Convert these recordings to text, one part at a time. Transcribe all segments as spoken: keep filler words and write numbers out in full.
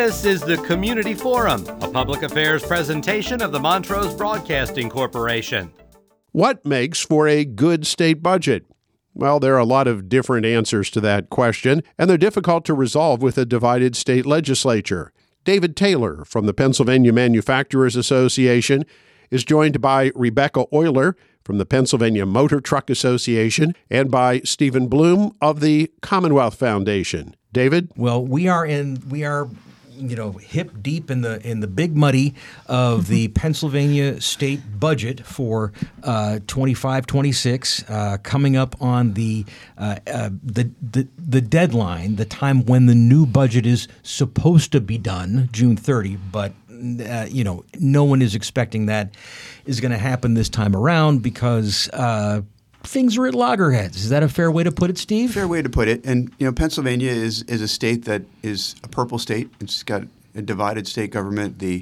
This is the Community Forum, a public affairs presentation of the Montrose Broadcasting Corporation. What makes for a good state budget? Well, there are a lot of different answers to that question, and they're difficult to resolve with a divided state legislature. David Taylor from the Pennsylvania Manufacturers Association is joined by Rebecca Euler from the Pennsylvania Motor Truck Association and by Stephen Bloom of the Commonwealth Foundation. David? Well, we are in we are you know hip deep in the in the big muddy of the Pennsylvania state budget for uh, twenty-five twenty-six, uh, coming up on the, uh, uh, the the the deadline, the time when the new budget is supposed to be done, June thirtieth, but uh, you know no one is expecting that is going to happen this time around because uh, things are at loggerheads. Is that a fair way to put it, Steve? Fair way to put it. And, you know, Pennsylvania is, is a state that is a purple state. It's got a divided state government. The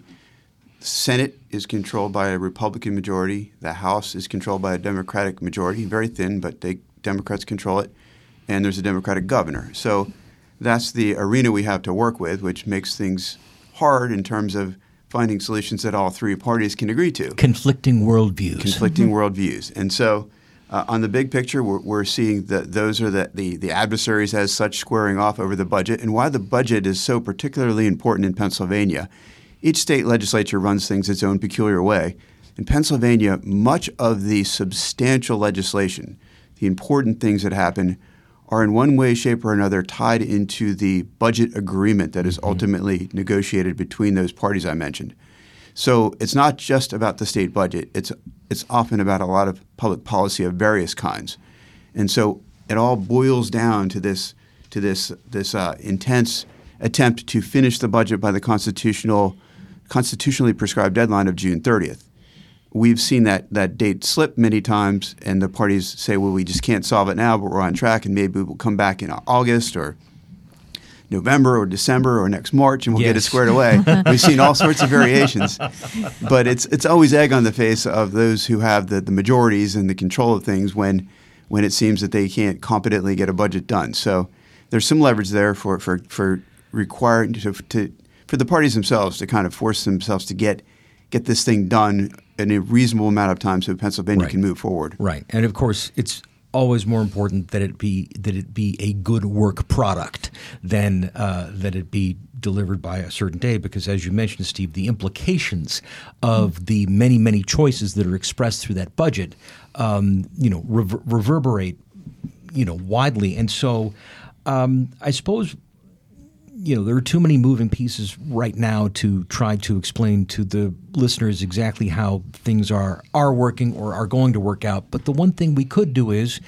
Senate is controlled by a Republican majority. The House is controlled by a Democratic majority, very thin, but they Democrats control it. And there's a Democratic governor. So that's the arena we have to work with, which makes things hard in terms of finding solutions that all three parties can agree to. Conflicting worldviews. Conflicting worldviews. And so Uh, on the big picture, we're, we're seeing that those are the, the, the adversaries as such squaring off over the budget. And why the budget is so particularly important in Pennsylvania, each state legislature runs things its own peculiar way. In Pennsylvania, much of the substantial legislation, the important things that happen, are in one way, shape, or another tied into the budget agreement that is ultimately negotiated between those parties I mentioned. So it's not just about the state budget. It's it's often about a lot of public policy of various kinds, and so it all boils down to this to this this uh, intense attempt to finish the budget by the constitutional constitutionally prescribed deadline of June thirtieth. We've seen that that date slip many times, and the parties say, "Well, we just can't solve it now, but we're on track, and maybe we'll come back in August or November or December or next March, and we'll yes. get it squared away." We've seen all sorts of variations, but it's it's always egg on the face of those who have the, the majorities and the control of things when when it seems that they can't competently get a budget done. So there's some leverage there for for for requiring to, to for the parties themselves to kind of force themselves to get get this thing done in a reasonable amount of time so Pennsylvania right. can move forward. Right, and of course it's always more important that it be that it be a good work product than uh, that it be delivered by a certain day, because as you mentioned, Steve, the implications of the many many choices that are expressed through that budget, um, you know, rever- reverberate, you know, widely, and so um, I suppose. You know, there are too many moving pieces right now to try to explain to the listeners exactly how things are are working or are going to work out. But the one thing we could do is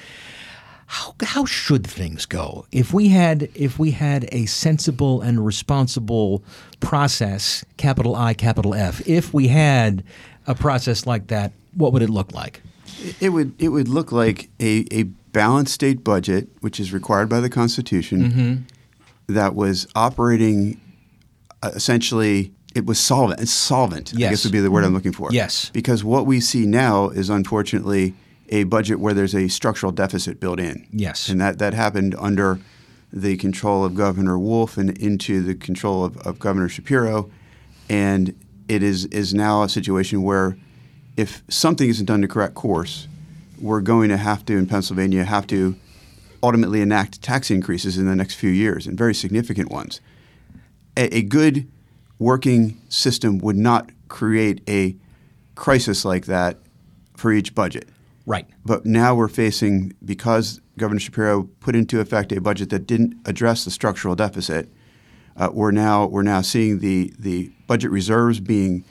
how how should things go? If we had if we had a sensible and responsible process, capital I, capital F, if we had a process like that, what would it look like? It would it would look like a, a balanced state budget, which is required by the Constitution. Mm-hmm. That was operating uh, essentially, it was solvent. It's solvent, yes. I guess would be the word I'm looking for. Yes. Because what we see now is unfortunately a budget where there's a structural deficit built in. Yes. And that, that happened under the control of Governor Wolf and into the control of, of Governor Shapiro. And it is, is now a situation where if something isn't done to correct course, we're going to have to, in Pennsylvania, have to ultimately enact tax increases in the next few years, and very significant ones. A, a good working system would not create a crisis like that for each budget. Right. But now we're facing, because Governor Shapiro put into effect a budget that didn't address the structural deficit, uh, we're now we're now seeing the the budget reserves being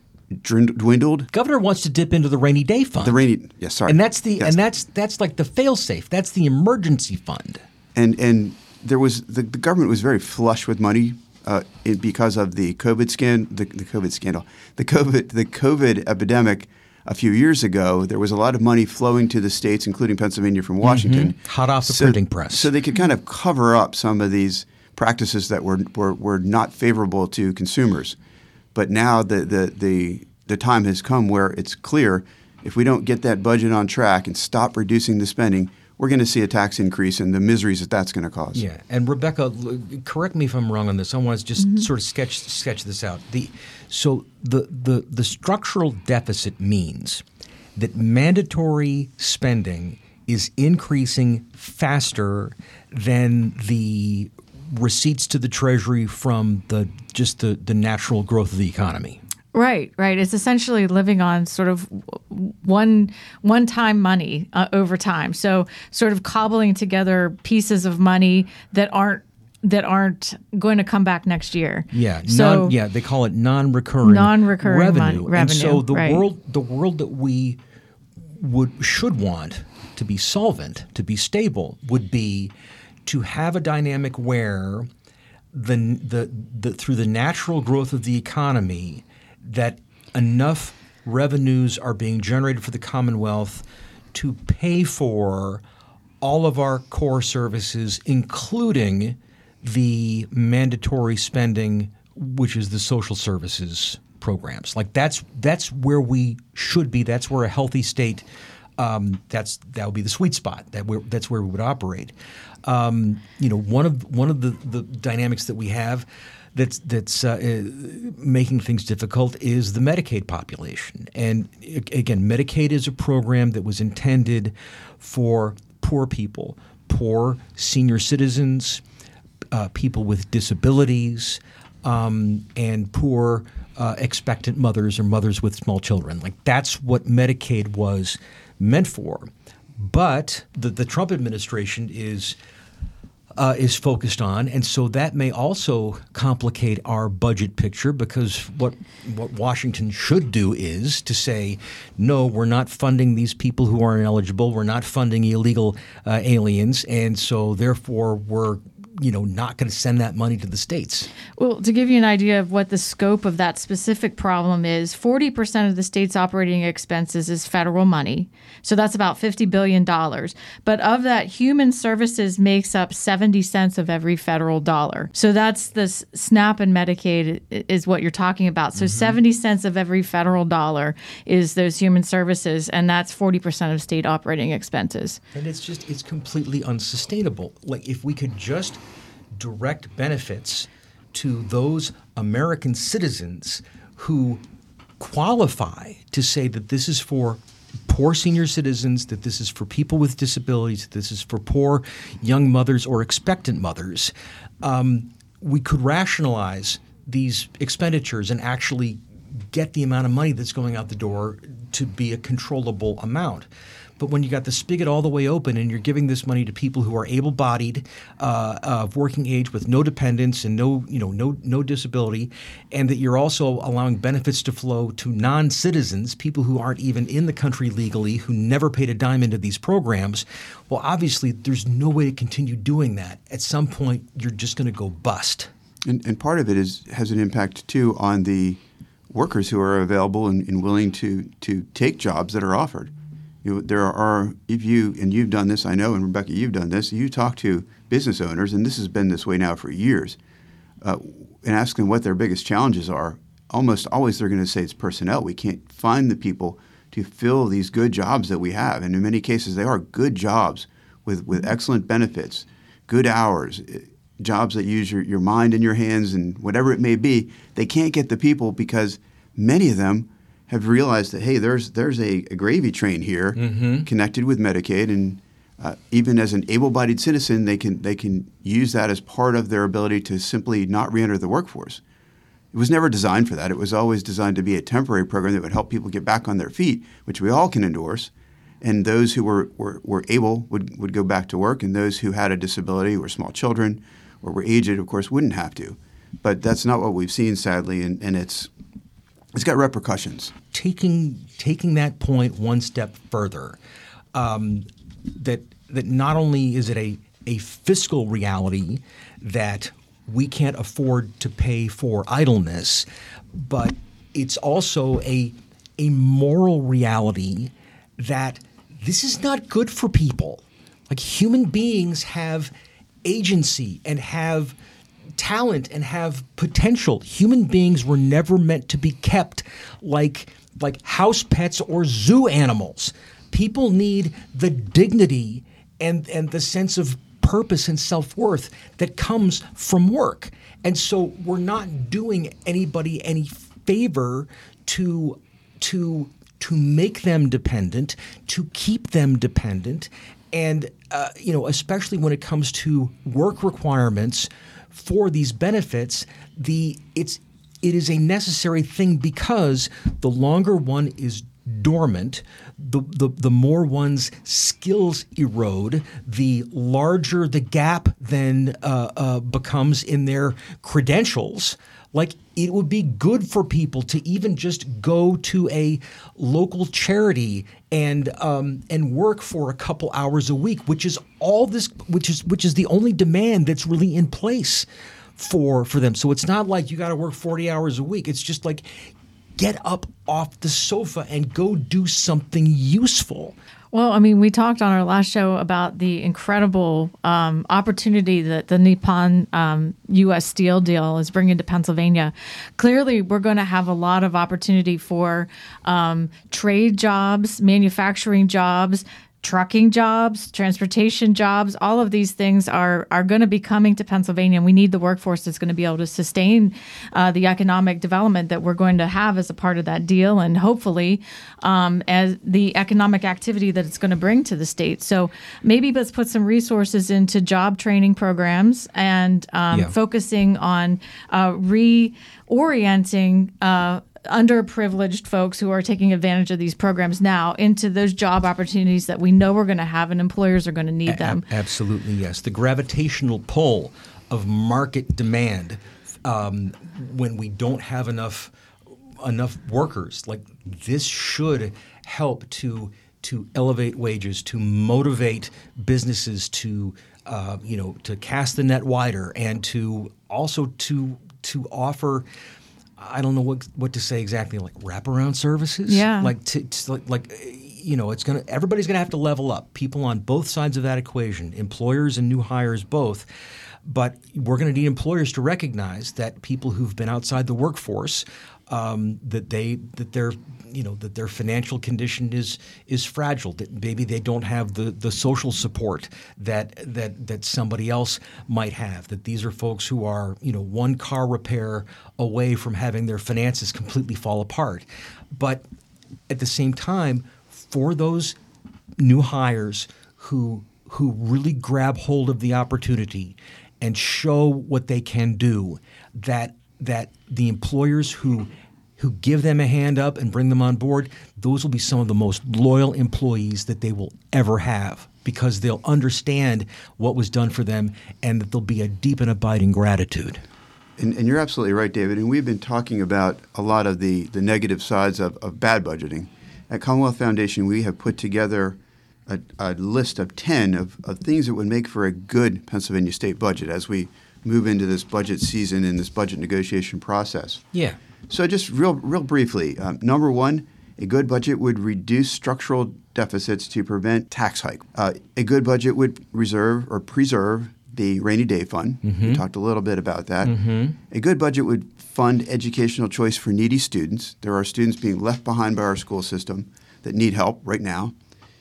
dwindled. Governor wants to dip into the rainy day fund. The rainy, yes, sorry, and that's the yes. and that's that's like the fail-safe. That's the emergency fund. And and there was the, the government was very flush with money uh, it, because of the COVID scan, the, the COVID scandal, the COVID the COVID epidemic a few years ago. There was a lot of money flowing to the states, including Pennsylvania, from Washington, mm-hmm. hot off the so, printing press, so they could kind of cover up some of these practices that were were, were not favorable to consumers. But now the, the the the time has come where it's clear if we don't get that budget on track and stop reducing the spending, we're going to see a tax increase and the miseries that that's going to cause. Yeah, and Rebecca, l- correct me if I'm wrong on this. I want to just mm-hmm. sort of sketch sketch this out. The so the the the structural deficit means that mandatory spending is increasing faster than the receipts to the Treasury from the just the, the natural growth of the economy. Right, right. It's essentially living on sort of one one-time money uh, over time. So sort of cobbling together pieces of money that aren't that aren't going to come back next year. Yeah, so non, yeah. They call it non-recurring, non-recurring revenue. Mon- revenue. And so the right. world, the world that we would should want to be solvent, to be stable, would be to have a dynamic where the the, the through the natural growth of the economy, that enough revenues are being generated for the Commonwealth to pay for all of our core services, including the mandatory spending, which is the social services programs. Like that's that's where we should be. That's where a healthy state. Um, that's that would be the sweet spot. That we're, that's where we would operate. Um, you know, one of one of the, the dynamics that we have that's that's uh, making things difficult is the Medicaid population. And again, Medicaid is a program that was intended for poor people, poor senior citizens, uh, people with disabilities, um, and poor uh, expectant mothers or mothers with small children. Like that's what Medicaid was meant for. But the, the Trump administration is uh, is focused on, and so that may also complicate our budget picture, because what what Washington should do is to say, no, we're not funding these people who are ineligible. We're not funding illegal uh, aliens, and so therefore we're you know, not going to send that money to the states. Well, to give you an idea of what the scope of that specific problem is, forty percent of the state's operating expenses is federal money. So that's about fifty billion dollars. But of that, human services makes up seventy cents of every federal dollar. So that's the SNAP and Medicaid is what you're talking about. So mm-hmm. seventy cents of every federal dollar is those human services, and that's forty percent of state operating expenses. And it's just, it's completely unsustainable. Like if we could just direct benefits to those American citizens who qualify to say that this is for poor senior citizens, that this is for people with disabilities, that this is for poor young mothers or expectant mothers, um, we could rationalize these expenditures and actually get the amount of money that's going out the door to be a controllable amount. But when you got the spigot all the way open and you're giving this money to people who are able-bodied, uh, of working age with no dependents and no, you know, no no disability, and that you're also allowing benefits to flow to non-citizens, people who aren't even in the country legally, who never paid a dime into these programs, well, obviously there's no way to continue doing that. At some point, you're just going to go bust. And, and part of it is has an impact too on the workers who are available and, and willing to to take jobs that are offered. You know, there are, if you, and you've done this, I know, and Rebecca, you've done this, you talk to business owners, and this has been this way now for years, uh, and ask them what their biggest challenges are. Almost always they're going to say it's personnel. We can't find the people to fill these good jobs that we have. And in many cases, they are good jobs with, with excellent benefits, good hours, jobs that use your, your mind and your hands and whatever it may be. They can't get the people because many of them have realized that, hey, there's there's a, a gravy train here mm-hmm. connected with Medicaid, and uh, even as an able-bodied citizen, they can they can use that as part of their ability to simply not reenter the workforce. It was never designed for that. It was always designed to be a temporary program that would help people get back on their feet, which we all can endorse. And those who were, were, were able would, would go back to work, and those who had a disability or small children or were aged, of course, wouldn't have to. But that's not what we've seen, sadly, and, and it's it's got repercussions. Taking taking that point one step further, um, that that not only is it a, a fiscal reality that we can't afford to pay for idleness, but it's also a a moral reality that this is not good for people. Like human beings have agency and have talent and have potential. Human beings were never meant to be kept like like house pets or zoo animals. People need the dignity and and the sense of purpose and self-worth that comes from work. And so we're not doing anybody any favor to to to make them dependent, to keep them dependent, and uh, you know, especially when it comes to work requirements for these benefits, the it's it is a necessary thing because the longer one is dormant, the, the the more one's skills erode, the larger the gap then uh, uh, becomes in their credentials. Like, it would be good for people to even just go to a local charity and um, and work for a couple hours a week, which is all this, which is which is the only demand that's really in place for for them. So it's not like you got to work forty hours a week. It's just like, get up off the sofa and go do something useful. Well, I mean, we talked on our last show about the incredible um, opportunity that the Nippon um, U S Steel deal is bringing to Pennsylvania. Clearly, we're going to have a lot of opportunity for um, trade jobs, manufacturing jobs, trucking jobs, transportation jobs. All of these things are are going to be coming to Pennsylvania, and we need the workforce that's going to be able to sustain uh, the economic development that we're going to have as a part of that deal, and hopefully um, as the economic activity that it's going to bring to the state. So maybe let's put some resources into job training programs and um, Yeah. focusing on uh, reorienting uh underprivileged folks who are taking advantage of these programs now into those job opportunities that we know we're going to have and employers are going to need them. A- absolutely, yes. The gravitational pull of market demand um, when we don't have enough enough workers, like this should help to to elevate wages, to motivate businesses to uh, you know to cast the net wider, and to also to to offer. I don't know what what to say exactly, like wraparound services. Yeah. Like to, to like, like you know, it's gonna everybody's gonna have to level up. People on both sides of that equation, employers and new hires both. But we're going to need employers to recognize that people who've been outside the workforce, um, that they that their you know that their financial condition is is fragile. That maybe they don't have the, the social support that that that somebody else might have. That these are folks who are you know one car repair away from having their finances completely fall apart. But at the same time, for those new hires who who really grab hold of the opportunity and show what they can do, that that the employers who who give them a hand up and bring them on board, those will be some of the most loyal employees that they will ever have, because they'll understand what was done for them and that there'll be a deep and abiding gratitude. And, and you're absolutely right, David. And we've been talking about a lot of the, the negative sides of, of bad budgeting. At Commonwealth Foundation, we have put together a, a list of ten of, of things that would make for a good Pennsylvania state budget as we move into this budget season and this budget negotiation process. Yeah. So just real real briefly, um, number one, a good budget would reduce structural deficits to prevent tax hike. Uh, a good budget would reserve or preserve the rainy day fund. Mm-hmm. We talked a little bit about that. Mm-hmm. A good budget would fund educational choice for needy students. There are students being left behind by our school system that need help right now.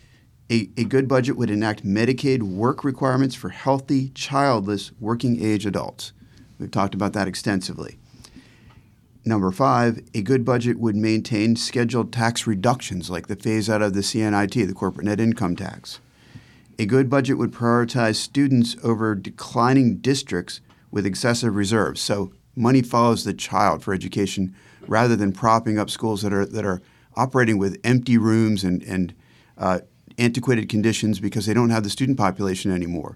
A, a good budget would enact Medicaid work requirements for healthy, childless, working-age adults. We've talked about that extensively. Number five, a good budget would maintain scheduled tax reductions like the phase out of the C N I T, the corporate net income tax. A good budget would prioritize students over declining districts with excessive reserves. So money follows the child for education rather than propping up schools that are that are operating with empty rooms and, and uh, antiquated conditions because they don't have the student population anymore.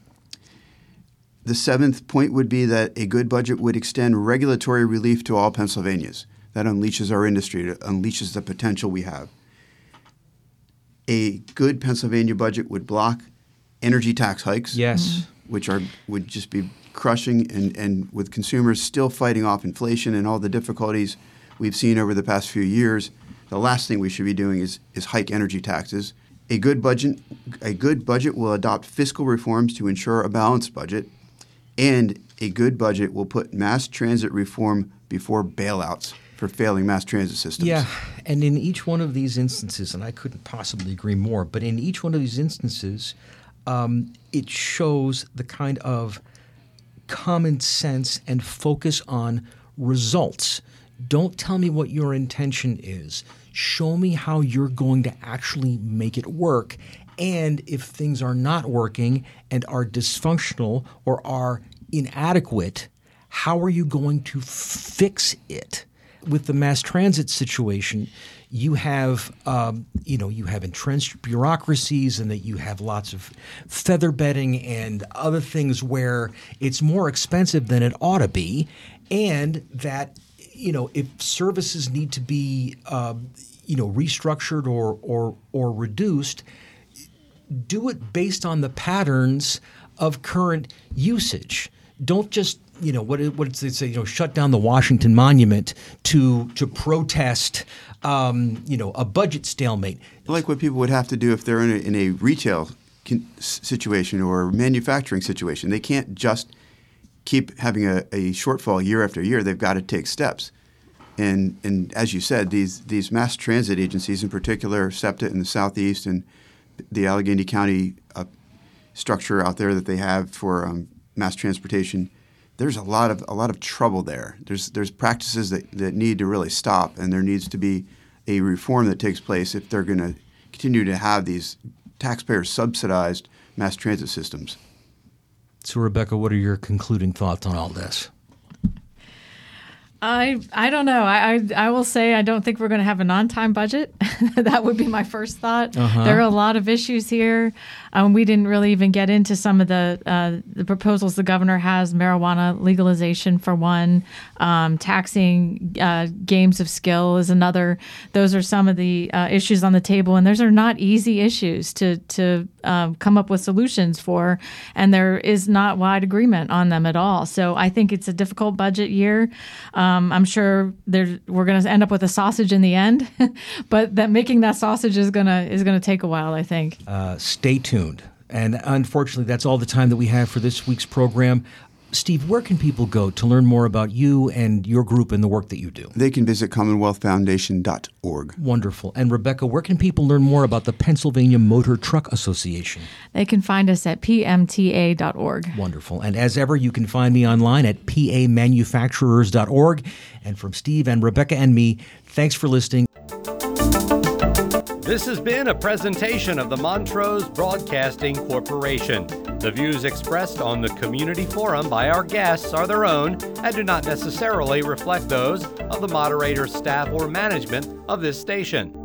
The seventh point would be that a good budget would extend regulatory relief to all Pennsylvanians. That unleashes our industry, it unleashes the potential we have. A good Pennsylvania budget would block energy tax hikes, Yes. which are would just be crushing, and, and with consumers still fighting off inflation and all the difficulties we've seen over the past few years, the last thing we should be doing is, is hike energy taxes. A good budget, a good budget will adopt fiscal reforms to ensure a balanced budget. And a good budget will put mass transit reform before bailouts for failing mass transit systems. Yeah, and in each one of these instances, and I couldn't possibly agree more, but in each one of these instances, um, it shows the kind of common sense and focus on results. Don't tell me what your intention is. Show me how you're going to actually make it work. And if things are not working and are dysfunctional or are inadequate, how are you going to fix it? With the mass transit situation, you have, um, you know, you have entrenched bureaucracies, and that you have lots of feather bedding and other things where it's more expensive than it ought to be, and that, you know, if services need to be, um, you know, restructured or or or reduced, do it based on the patterns of current usage. Don't just, you know, what what does it say? You know, shut down the Washington Monument to to protest, um, you know, a budget stalemate. Like what people would have to do if they're in a, in a retail con- situation or a manufacturing situation. They can't just keep having a, a shortfall year after year. They've got to take steps. And and as you said, these these mass transit agencies, in particular, SEPTA in the Southeast and the Allegheny County uh, structure out there that they have for um, mass transportation, there's a lot of a lot of trouble there. There's there's practices that, that need to really stop, and there needs to be a reform that takes place if they're going to continue to have these taxpayer subsidized mass transit systems. So, Rebecca, what are your concluding thoughts on all this? I I don't know. I, I I will say I don't think we're going to have an on-time budget. That would be my first thought. Uh-huh. There are a lot of issues here. Um, we didn't really even get into some of the uh, the proposals the governor has: marijuana legalization for one, um, taxing uh, games of skill is another. Those are some of the uh, issues on the table, and those are not easy issues to to um, come up with solutions for. And there is not wide agreement on them at all. So I think it's a difficult budget year. Um, Um, I'm sure there, we're going to end up with a sausage in the end, but that making that sausage is gonna is gonna take a while, I think. Uh, stay tuned. And unfortunately, that's all the time that we have for this week's program. Steve, where can people go to learn more about you and your group and the work that you do? They can visit commonwealth foundation dot org. Wonderful. And Rebecca, where can people learn more about the Pennsylvania Motor Truck Association? They can find us at p m t a dot org. Wonderful. And as ever, you can find me online at p a manufacturers dot org. And from Steve and Rebecca and me, thanks for listening. This has been a presentation of the Montrose Broadcasting Corporation. The views expressed on the community forum by our guests are their own and do not necessarily reflect those of the moderator, staff, or management of this station.